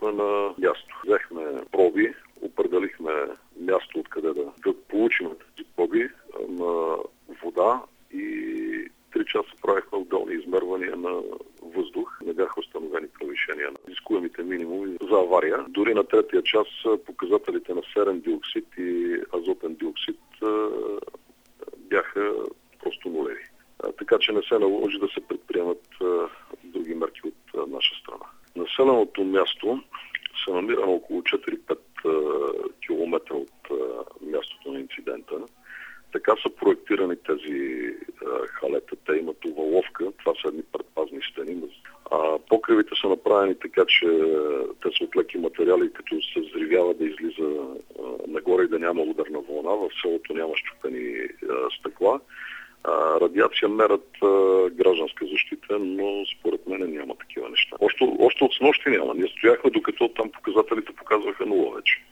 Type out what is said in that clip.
сме на място. Взехме проби, определихме място, откъде да получим тези проби на вода и 3 часа правихме отделни измервания на въздух. Не бяха установени превишения на изискуемите минимуми за авария. Дори на 3-я час показателите на серен диоксид и азотен диоксид бяха просто нулеви. Така че не се наложи да се предприемат други мерки от наша страна. Населеното място се намира на около 4-5 км от мястото на инцидента. Така са проектирани тези халета. Те имат оваловка. Това са едни предпазни стени. Покривите са направени така, че те са от леки материали, като се взривява да излиза нагоре и да няма ударна вълна. В селото няма счупени стъкла. Радиация мерят гражданска защита, но според мен няма такива неща. Още от снощи няма. Ние стояхме, докато там показателите показваха нула вече.